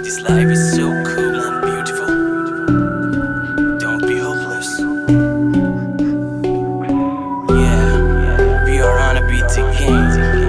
This life is so cool and beautiful. Don't be hopeless. Yeah, we are on a beat again.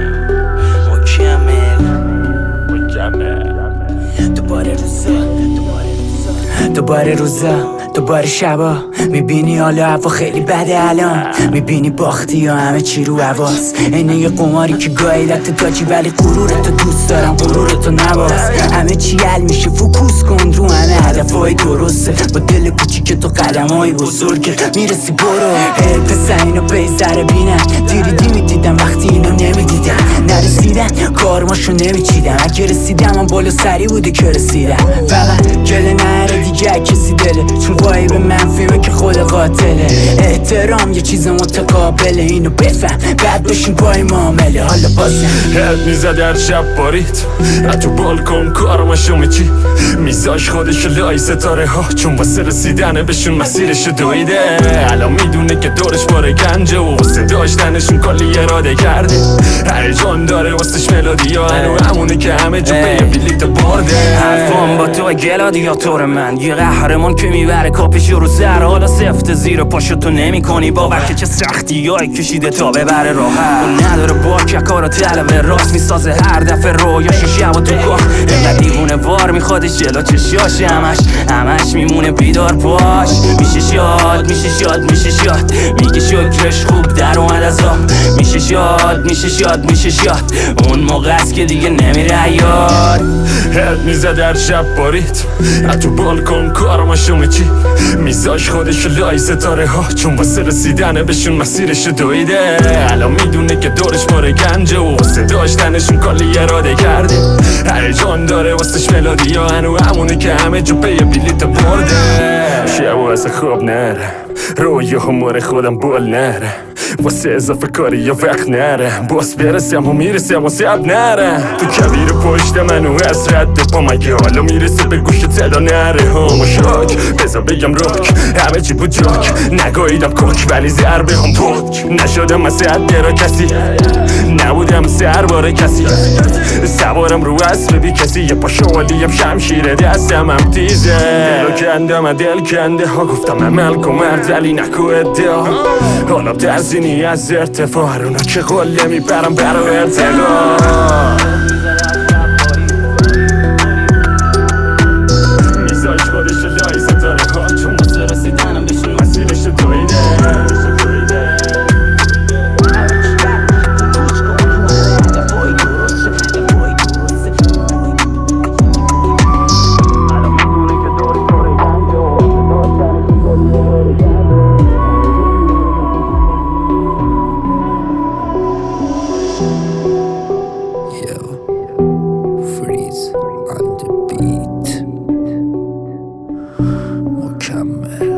دوباره روزا دوباره شبا میبینی حالا هوا خیلی بده الان میبینی باختی یا همه چی رو حواس اینه یه قماری که گاهی دت تاچی ولی غرورتو دوست دارم غرورتو نباز همه چی حل میشه فوکوس کن رو همه هدفهای درسته با دل کوچیک تو قدمهای بزرگت میرسی برو هی پسر اینو بیزره بینم دیریدی میدیدم وقتی اینو نمیدیدم نرسیدن کارماشو نمیچیدم اگه رسیدم من بالا سری بوده که رسیدم فقط گله نره دیگه کسی دله چون وایب منفیمه که خود قاتله احترام یه چیز متقابله اینو بفهم بعد بشین پای معامله حالا بازم هد میزد هر شب باریت تو بالکن کارماشو میچی میزاش خودش لای ستاره ها چون واسه رسیدن بهشون مسیرش دویده الان میدونه که دورش باره گنجه و واسه داشتنشون کلی اراده کرده هر جان داره واسش ملودی ها همونه که همه جو به بلیت برده حرفان با تو گلادیاتور من یه قهرمان که میبره کاپش رو سر حالا سفت زیر پاشو تو نمی کنی باور که چه سختی های کشیده تا ببره راحت و نداره باک کارا طلب راست میسازه هر دفعه رویاشو شب و تو گاه اینقدر دیوونه وار میخوادش جلو چشاش همش میمونه بیدار باش میشه شاد میگه شکرش خوب در اومد از آب میشه شاد اون موقع است که دیگه نمیره یاد هد میزد هر شب باریت تو بالکن کارماشو میچی میزاش خودش لای ستاره ها چون واسه رسیدن بهشون مسیرش دویده الان میدونه که دورش باره گنجه و واسه داشتنشون کلی اراده کرده هر جان داره واسش ملودی ها همونه که همه جو پی بلیت برده شب و از خواب نره روی همور خودم بول نره واسه اضافه کاری یا وقت نره باز برسم و میرسم و سب نره تو کبیر پشت منو از رد پا مگه حالا میرسه به گوش صدا نره هم و شاک بذار بگم راک همه چی بود جاک نگاهیدم کوک ولی ضربه هم پاک نشدم از درا کسی نبودم سرباره کسی سوارم رو اسب بی کسی یه پا شوالیم شمشیر دستم هم تیزه دلو کندم دل کنده ها گفتم عمل کن مرد ولی نکو ادعا حالا ترزینی از ارتفاع رونا که قله میبرم برا ارتقا میزاش خودش لای ستاره ها چون واسه رسیدنم بهشون مسیرش دویده Freeze on the beat. مكمل